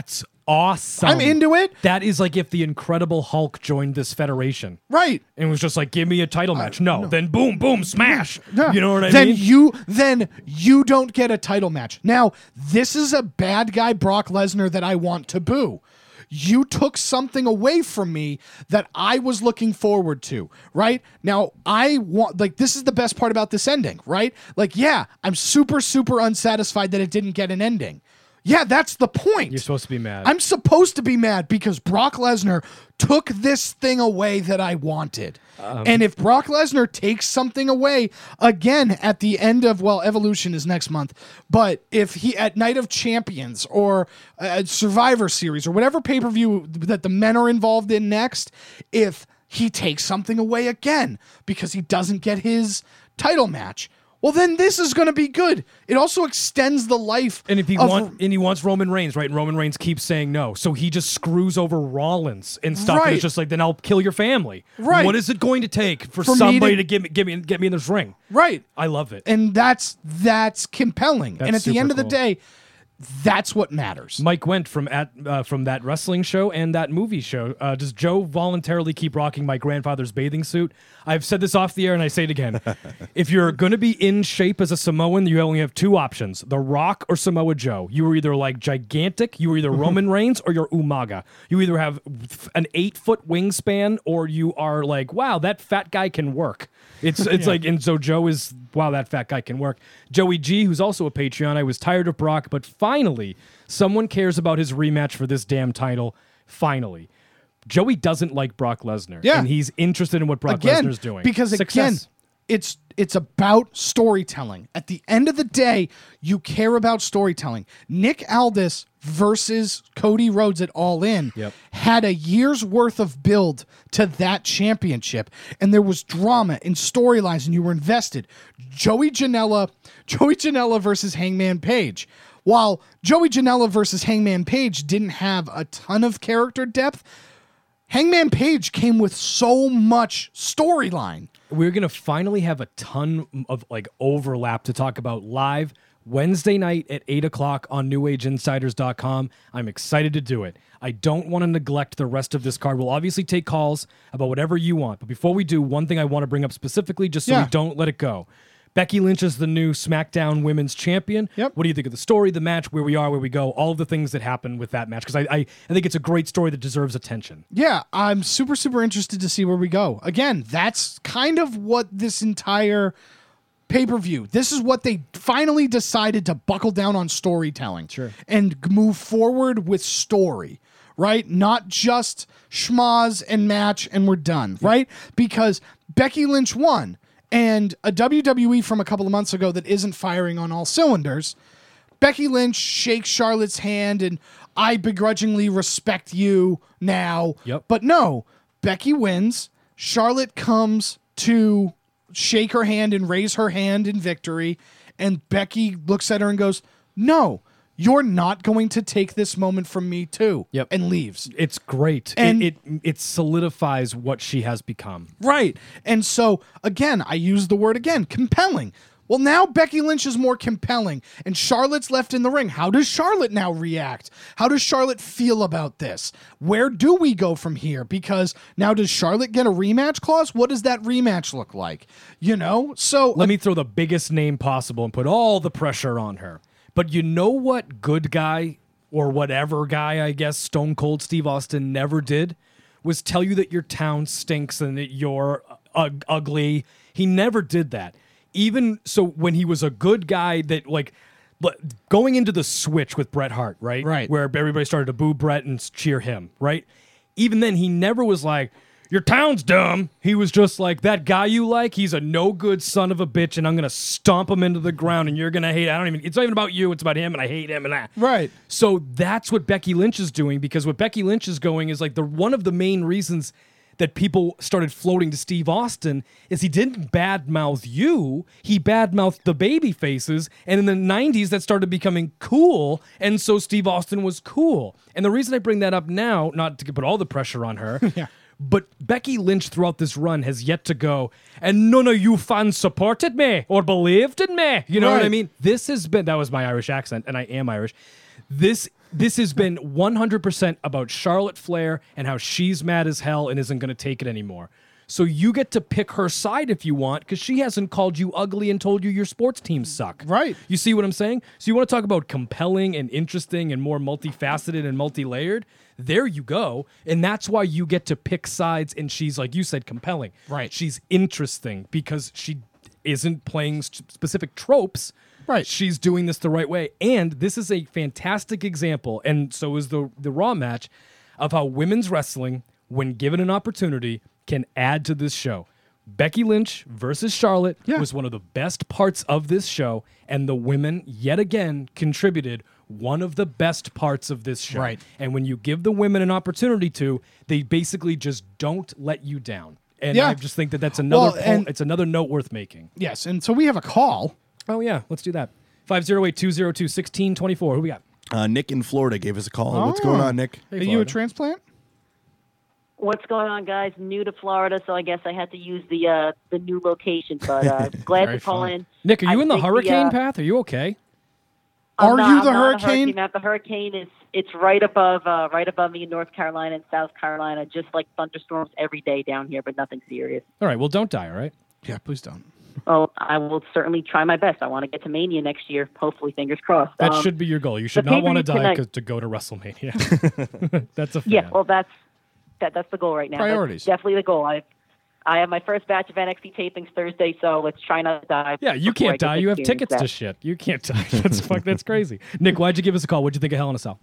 awesome. I'm into it. That is like if the Incredible Hulk joined this federation. Right. And was just like, give me a title match. No. Then boom, boom, smash. Yeah. You know what I then mean? Then you don't get a title match. Now, this is a bad guy Brock Lesnar that I want to boo. You took something away from me that I was looking forward to, right? Now, I want, like, this is the best part about this ending, right? Like, yeah, I'm super, super unsatisfied that it didn't get an ending. Yeah, that's the point. You're supposed to be mad. I'm supposed to be mad because Brock Lesnar took this thing away that I wanted. And if Brock Lesnar takes something away, again, at the end of, well, Evolution is next month, but if he, at Night of Champions or Survivor Series or whatever pay-per-view that the men are involved in next, if he takes something away again because he doesn't get his title match, well, then this is going to be good. It also extends the life. And if he wants Roman Reigns, right? And Roman Reigns keeps saying no, so he just screws over Rollins and stuff. Right. And it's just like, then I'll kill your family. Right. What is it going to take for somebody to get me in this ring? Right. I love it. And that's compelling. That's and at the end of the super day, that's what matters. Mike went from that wrestling show and that movie show. Does Joe voluntarily keep rocking my grandfather's bathing suit? I've said this off the air and I say it again. If you're going to be in shape as a Samoan, you only have two options: The Rock or Samoa Joe. You are either like gigantic, you are either Roman Reigns, or you're Umaga. You either have an 8-foot wingspan, or you are like, wow, that fat guy can work. It's like, and so Joe is, wow, that fat guy can work. Joey G, who's also a Patreon, I was tired of Brock, but finally, someone cares about his rematch for this damn title. Finally. Joey doesn't like Brock Lesnar. Yeah. And he's interested in what Brock Lesnar's doing. Because Success. again, it's about storytelling. At the end of the day, you care about storytelling. Nick Aldis versus Cody Rhodes at All In had a year's worth of build to that championship, and there was drama and storylines, and you were invested. Joey Janela versus Hangman Page. While Joey Janela versus Hangman Page didn't have a ton of character depth, Hangman Page came with so much storyline. We're going to finally have a ton of like overlap to talk about live Wednesday night at 8 o'clock on NewAgeInsiders.com. I'm excited to do it. I don't want to neglect the rest of this card. We'll obviously take calls about whatever you want. But before we do, one thing I want to bring up specifically, just so we don't let it go. Becky Lynch is the new SmackDown Women's Champion. What do you think of the story, the match, where we are, where we go, all of the things that happen with that match? Because I think it's a great story that deserves attention. Yeah, I'm super, super interested to see where we go. Again, that's kind of what this entire pay-per-view, this is what they finally decided to buckle down on storytelling. And move forward with story, right? Not just schmaz and match and we're done, right? Because Becky Lynch won. And a WWE from a couple of months ago that isn't firing on all cylinders, Becky Lynch shakes Charlotte's hand and I begrudgingly respect you now. But no, Becky wins. Charlotte comes to shake her hand and raise her hand in victory. And Becky looks at her and goes, no, you're not going to take this moment from me too. And leaves. It's great. And it solidifies what she has become. Right. And so, again, I use the word again, compelling. Well, now Becky Lynch is more compelling, and Charlotte's left in the ring. How does Charlotte now react? How does Charlotte feel about this? Where do we go from here? Because now does Charlotte get a rematch clause? What does that rematch look like? You know? So let me throw the biggest name possible and put all the pressure on her. But you know what good guy or whatever guy, I guess, Stone Cold Steve Austin never did? Was tell you that your town stinks and that you're ugly. He never did that. Even so, when he was a good guy that, like, going into the switch with Bret Hart, right? Right. Where everybody started to boo Bret and cheer him, right? Even then, he never was like, your town's dumb. He was just like, that guy you like, he's a no-good son of a bitch, and I'm going to stomp him into the ground, and you're going to hate it. It's not even about you. It's about him, and I hate him and that. Right. So that's what Becky Lynch is doing, because what Becky Lynch is going is like one of the main reasons that people started floating to Steve Austin is he didn't badmouth you, he badmouthed the baby faces, and in the 90s that started becoming cool, and so Steve Austin was cool. And the reason I bring that up now, not to put all the pressure on her, but Becky Lynch throughout this run has yet to go, and none of you fans supported me or believed in me. You know what I mean? This has been, that was my Irish accent, and I am Irish. This has been 100% about Charlotte Flair and how she's mad as hell and isn't going to take it anymore. So you get to pick her side if you want, because she hasn't called you ugly and told you your sports teams suck. Right. You see what I'm saying? So you want to talk about compelling and interesting and more multifaceted and multi-layered? There you go. And that's why you get to pick sides, and she's, like you said, compelling. Right. She's interesting because she isn't playing specific tropes. Right. She's doing this the right way. And this is a fantastic example, and so is the Raw match, of how women's wrestling, when given an opportunity, can add to this show. Becky Lynch versus Charlotte was one of the best parts of this show, and the women, yet again, contributed one of the best parts of this show. Right. And when you give the women an opportunity to, they basically just don't let you down. And I just think that that's another it's another note worth making. Yes, and so we have a call. Oh, yeah, let's do that. 508-202-1624. Who we got? Nick in Florida gave us a call. What's going on, Nick? Are you a transplant? What's going on, guys? New to Florida, so I guess I had to use the new location, but glad to call in. Nick, are you in the hurricane path? Are you okay? Are you the hurricane? The hurricane it's right above me in North Carolina and South Carolina, just like thunderstorms every day down here, but nothing serious. All right, well, don't die, all right? Yeah, please don't. Oh, I will certainly try my best. I want to get to Mania next year. Hopefully, fingers crossed. That should be your goal. You should not want to die to go to WrestleMania. That's a fan. Yeah, well, that's the goal right now. Priorities. That's definitely the goal. I have my first batch of NXT tapings Thursday, so let's try not to die. Yeah, you can't die. You have tickets to shit. You can't die. That's crazy. Nick, why'd you give us a call? What'd you think of Hell in a Cell?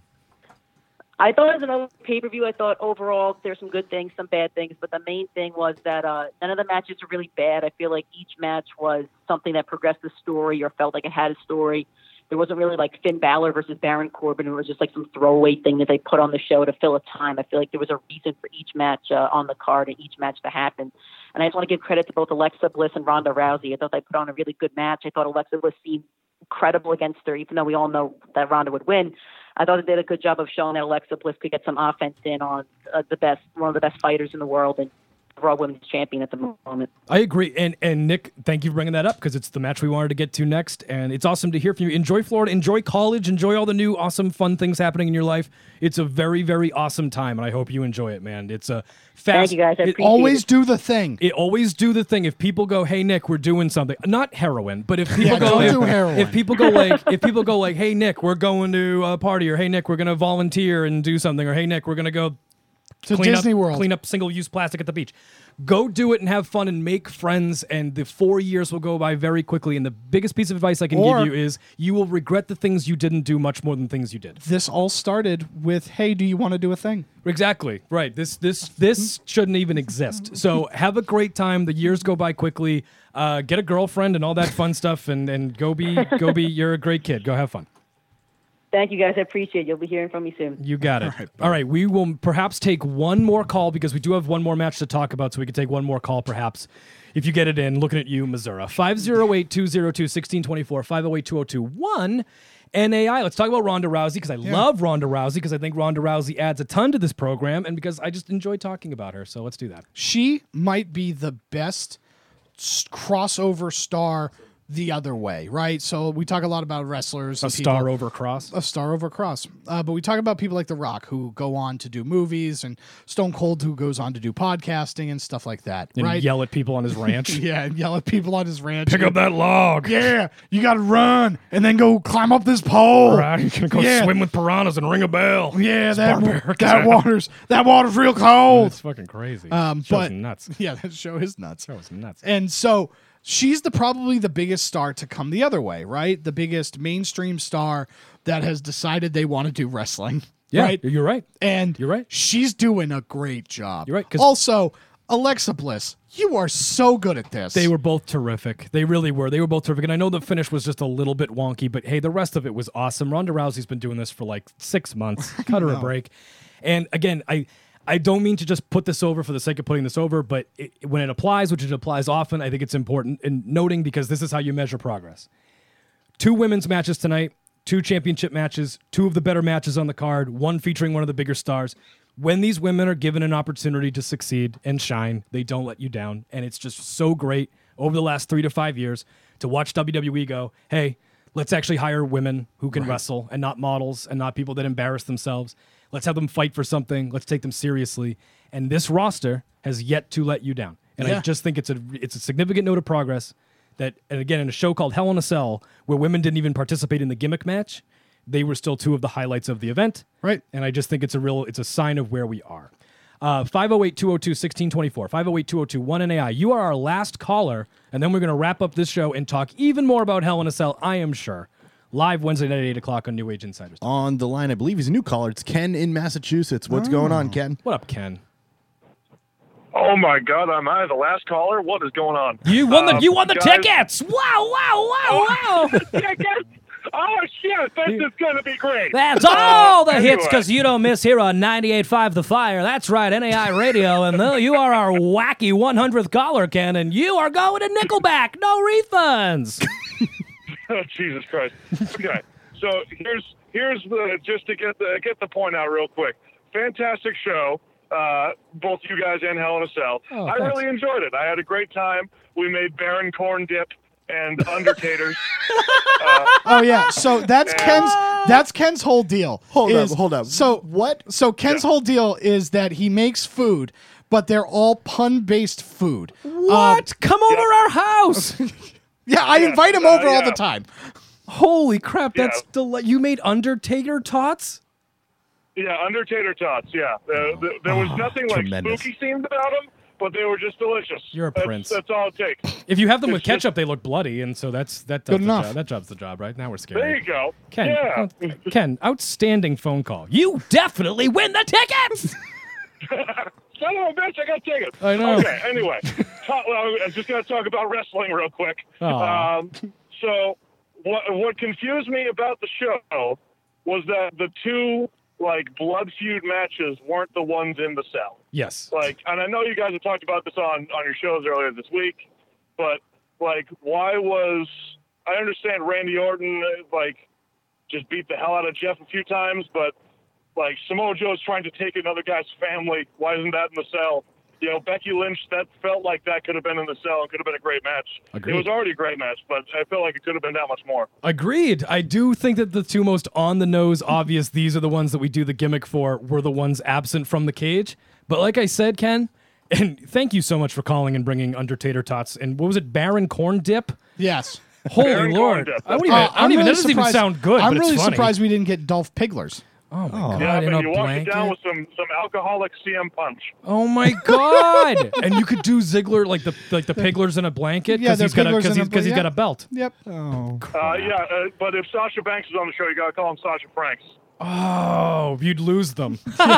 I thought it was another pay-per-view. I thought overall there's some good things, some bad things, but the main thing was that none of the matches were really bad. I feel like each match was something that progressed the story or felt like it had a story. There wasn't really like Finn Balor versus Baron Corbin. It was just like some throwaway thing that they put on the show to fill a time. I feel like there was a reason for each match on the card and each match to happen. And I just want to give credit to both Alexa Bliss and Ronda Rousey. I thought they put on a really good match. I thought Alexa Bliss seemed credible against her, even though we all know that Ronda would win. I thought they did a good job of showing that Alexa Bliss could get some offense in on one of the best fighters in the world, and Raw Women's Champion at the moment. I agree. And Nick, thank you for bringing that up, because it's the match we wanted to get to next. And it's awesome to hear from you. Enjoy Florida. Enjoy college. Enjoy all the new awesome, fun things happening in your life. It's a very, very awesome time, and I hope you enjoy it, man. It's a fast... Thank you, guys. I appreciate always do the thing. Always do the thing. If people go, hey, Nick, we're doing something. Not heroin, but if people do heroin. If people go like, hey, Nick, we're going to a party, or hey, Nick, we're going to volunteer and do something, or hey, Nick, we're going to go to Disney World. Clean up single-use plastic at the beach. Go do it and have fun and make friends, and the 4 years will go by very quickly. And the biggest piece of advice I can give you is you will regret the things you didn't do much more than things you did. This all started with, hey, do you want to do a thing? Exactly. Right. This shouldn't even exist. So have a great time. The years go by quickly. Get a girlfriend and all that fun stuff, and go be you're a great kid. Go have fun. Thank you, guys. I appreciate it. You'll be hearing from me soon. You got it. All right. We will perhaps take one more call, because we do have one more match to talk about, so we can take one more call perhaps. If you get it in, looking at you, Missouri. 508-202-1624, 508-2021. NAI. Let's talk about Ronda Rousey, because I love Ronda Rousey, because I think Ronda Rousey adds a ton to this program, and because I just enjoy talking about her. So let's do that. She might be the best crossover star the other way, right? So we talk a lot about wrestlers. A star over cross. But we talk about people like The Rock, who go on to do movies, and Stone Cold, who goes on to do podcasting and stuff like that, and right? Yell at people on his ranch. Yeah, and yell at people on his ranch. Pick up that log. Yeah, you got to run and then go climb up this pole. Right, you can go swim with piranhas and ring a bell. Yeah, that water's real cold. It's fucking crazy. But nuts. Yeah, that show is nuts. That was nuts. And so she's probably the biggest star to come the other way, right? The biggest mainstream star that has decided they want to do wrestling. Yeah, right? You're right. And you're right. She's doing a great job. You're right. Also, Alexa Bliss, you are so good at this. They were both terrific. They really were. They were both terrific. And I know the finish was just a little bit wonky, but hey, the rest of it was awesome. Ronda Rousey's been doing this for like 6 months. Cut her a break. And again, I don't mean to just put this over for the sake of putting this over, but when it applies, which it applies often, I think it's important in noting, because this is how you measure progress. 2 women's matches tonight, 2 championship matches, 2 of the better matches on the card, 1 featuring one of the bigger stars. When these women are given an opportunity to succeed and shine, they don't let you down. And it's just so great over the last 3 to 5 years to watch WWE go, hey, Let's actually hire women who can wrestle and not models and not people that embarrass themselves. Let's have them fight for something. Let's take them seriously. And this roster has yet to let you down. And I just think it's a significant note of progress that, and again, in a show called Hell in a Cell, where women didn't even participate in the gimmick match, they were still two of the highlights of the event. Right. And I just think it's a sign of where we are. 508-202-1624, 508-202-1NAI. You are our last caller, and then we're going to wrap up this show and talk even more about Hell in a Cell, I am sure. Live Wednesday night at 8 o'clock on New Age Insiders. On the line, I believe he's a new caller. It's Ken in Massachusetts. What's going on, Ken? What up, Ken? Oh my God, am I the last caller? What is going on? You won the tickets! Wow! Tickets! Oh shit, this is gonna be great. That's all the hits because you don't miss here on 98.5 The Fire. That's right, NAI Radio, and you are our wacky 100th caller, Ken, and you are going to Nickelback. No refunds. Oh, Jesus Christ. Okay, so here's the just to get the point out real quick. Fantastic show. Both you guys and Hell in a Cell. Oh, I really enjoyed it. I had a great time. We made Baron Corn Dip and Undertators. Oh yeah, so that's Ken's whole deal. Hold up. So what? So Ken's whole deal is that he makes food, but they're all pun-based food. What? Come over our house. Yeah, I invite him over all the time. Holy crap! That's you made Undertaker tots. Yeah, Undertaker tots. Yeah, there was nothing like spooky themed about them, but they were just delicious. You're a prince. That's all it takes. If you have them with ketchup, they look bloody, and so that does good enough. That job's the job, right? Now we're scared. There you go. Ken, Ken, outstanding phone call. You definitely win the tickets. Son of a bitch, I got tickets. I know. Okay, anyway, I'm just going to talk about wrestling real quick. So what confused me about the show was that the two blood feud matches weren't the ones in the cell. Yes. And I know you guys have talked about this on your shows earlier this week, but why was I understand Randy Orton just beat the hell out of Jeff a few times, but Samoa Joe's trying to take another guy's family. Why isn't that in the cell? You know, Becky Lynch, that felt like that could have been in the cell and could have been a great match. Agreed. It was already a great match, but I felt like it could have been that much more. Agreed. I do think that the two most on-the-nose obvious, these are the ones that we do the gimmick for, were the ones absent from the cage. But like I said, Ken, and thank you so much for calling and bringing Undertaker tots. And what was it, Baron Corn Dip? Yes. Holy Baron Lord. Corn Dip. That doesn't even sound good, I'm but really it's funny. surprised we didn't get Dolph Pigglers. Oh, my God. Yeah, in but a you walk it blanket? down with some alcoholic CM Punch. Oh, my God. And you could do Ziggler, like the Pigglers in a blanket? Yeah, Because he's got a belt. Yep. Oh, But if Sasha Banks is on the show, you got to call him Sasha Franks. Oh, you'd lose them.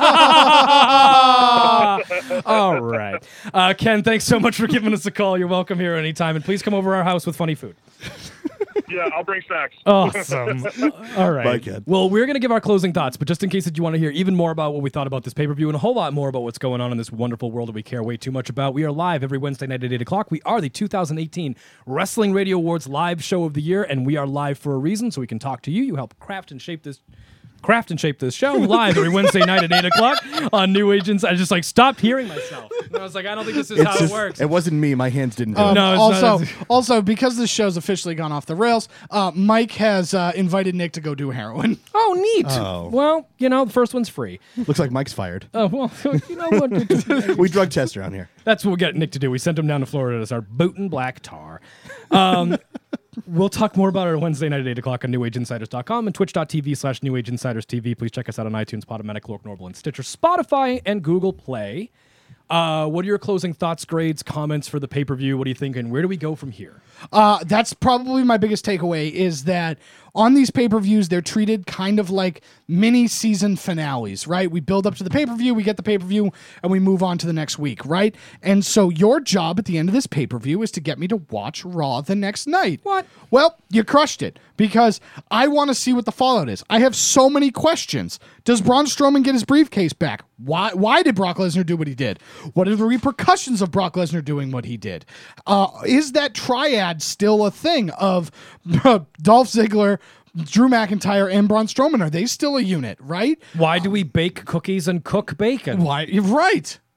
All right. Ken, thanks so much for giving us a call. You're welcome here anytime. And please come over our house with funny food. Yeah, I'll bring snacks. Awesome. All right. Bye, Ken. Well, we're going to give our closing thoughts, but just in case that you want to hear even more about what we thought about this pay-per-view and a whole lot more about what's going on in this wonderful world that we care way too much about, we are live every Wednesday night at 8 o'clock. We are the 2018 Wrestling Radio Awards live show of the year, and we are live for a reason, so we can talk to you. You help craft and shape this show live every Wednesday night at 8 o'clock on New Agents. I just stopped hearing myself. And I was like, I don't think this is how it works. It wasn't me. My hands didn't do it. No, also, because this show's officially gone off the rails, Mike has invited Nick to go do heroin. Oh, neat. Oh. Well, the first one's free. Looks like Mike's fired. Oh, well, you know what? We drug test around here. That's what we'll get Nick to do. We sent him down to Florida to start booting black tar. We'll talk more about it on Wednesday night at 8 o'clock on NewAgeInsiders.com and twitch.tv/NewAgeInsidersTV. Please check us out on iTunes, Podomatic, Lork, Normal, and Stitcher, Spotify, and Google Play. What are your closing thoughts, grades, comments for the pay-per-view? What do you think, and where do we go from here? That's probably my biggest takeaway is that on these pay-per-views, they're treated kind of like mini season finales, right? We build up to the pay-per-view, we get the pay-per-view, and we move on to the next week, right? And so your job at the end of this pay-per-view is to get me to watch Raw the next night. What? Well, you crushed it because I want to see what the fallout is. I have so many questions. Does Braun Strowman get his briefcase back? Why did Brock Lesnar do what he did? What are the repercussions of Brock Lesnar doing what he did? Is that triad still a thing of Dolph Ziggler, Drew McIntyre, and Braun Strowman? Are they still a unit, right? Why do we bake cookies and cook bacon? Why? Right.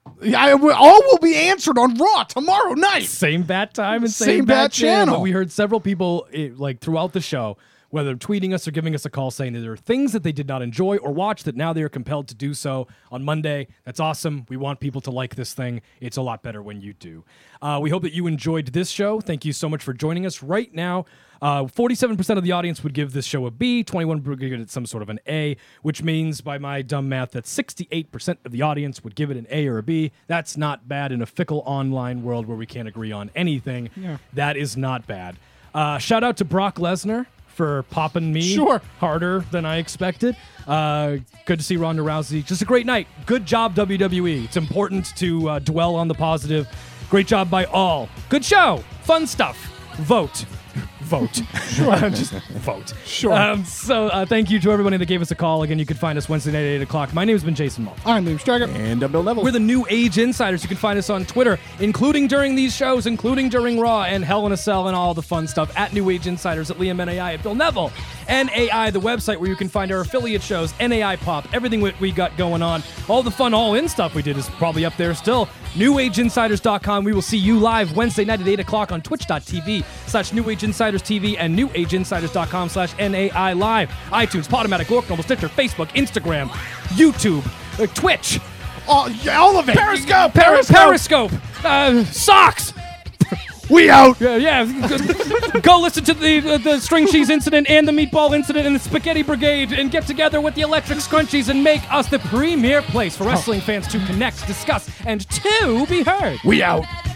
All will be answered on Raw tomorrow night. Same bat time and same bat channel. But we heard several people throughout the show, whether tweeting us or giving us a call, saying that there are things that they did not enjoy or watch that now they are compelled to do so on Monday. That's awesome. We want people to like this thing. It's a lot better when you do. We hope that you enjoyed this show. Thank you so much for joining us. Right now, 47% of the audience would give this show a B, 21% would give it some sort of an A, which means by my dumb math that 68% of the audience would give it an A or a B. That's not bad in a fickle online world where we can't agree on anything. Yeah. That is not bad. Shout out to Brock Lesnar for popping me harder than I expected. Good to see Ronda Rousey. Just a great night. Good job, WWE. It's important to dwell on the positive. Great job by all. Good show. Fun stuff. Vote. Sure. Just vote. Sure. So thank you to everybody that gave us a call. Again, you can find us Wednesday night at 8 o'clock. My name has been Jason Mull. I'm Liam Striker. And I'm Bill Neville. We're the New Age Insiders. You can find us on Twitter, including during these shows, including during Raw and Hell in a Cell and all the fun stuff, at New Age Insiders, at Liam NAI, at Bill Neville, NAI, the website where you can find our affiliate shows, NAI Pop, everything we got going on. All the fun all-in stuff we did is probably up there still. NewAgeInsiders.com. We will see you live Wednesday night at 8 o'clock on Twitch.tv/New Age Insiders TV and NewAgeInsiders.com/NAI Live. iTunes, Podomatic, Oracle, Stitcher, Facebook, Instagram, YouTube, Twitch. All of it. Periscope. Socks. We out. Yeah. Go listen to the string cheese incident and the meatball incident and the spaghetti brigade and get together with the electric scrunchies and make us the premier place for wrestling fans to connect, discuss, and to be heard. We out.